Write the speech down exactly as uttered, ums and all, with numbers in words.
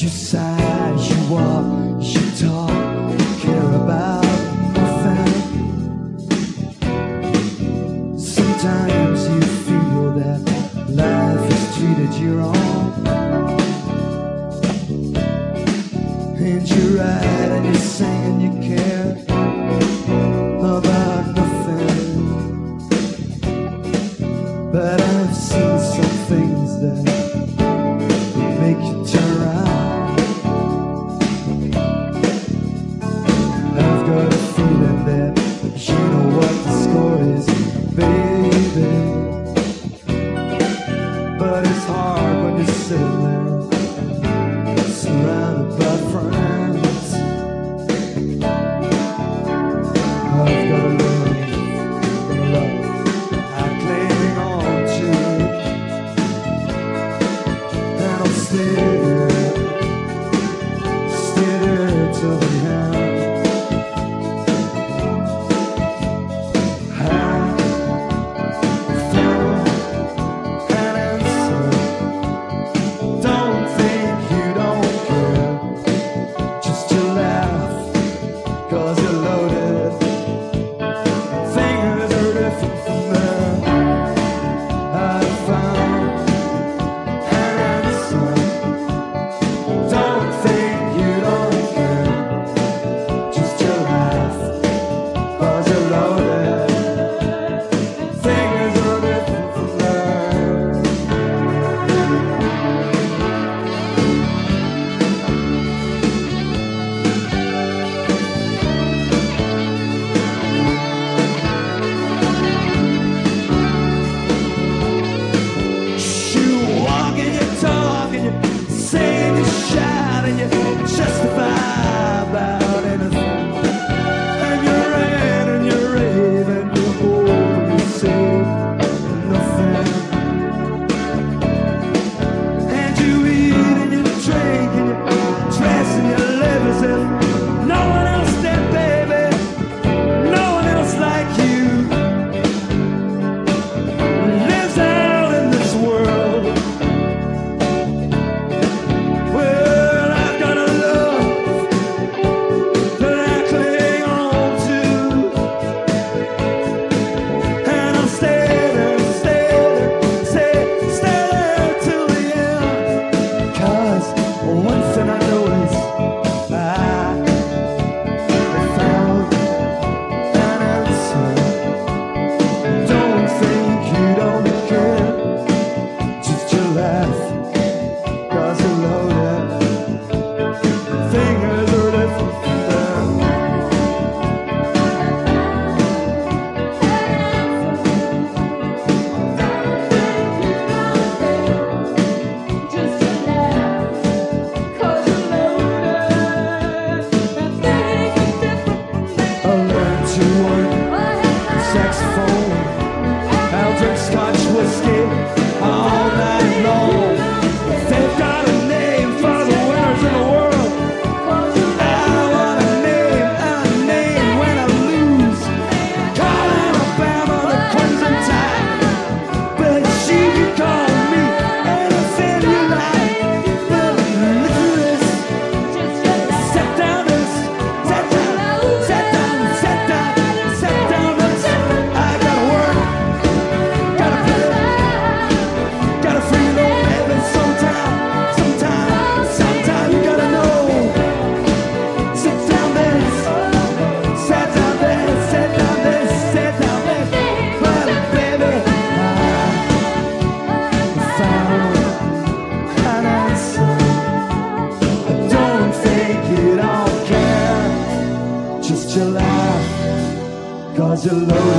You sigh, you walk, you talk, you care about nothing. Sometimes you feel that life has treated you wrong, and you write and you sing and you care about nothing. But I've seen some things that make you turn around. I've got a feeling that you know what the score is, baby. But it's hard when you're sitting there surrounded by friends. I've got a love, love I cling on to, and I'll stay there, stay there till the end. Cause you're low.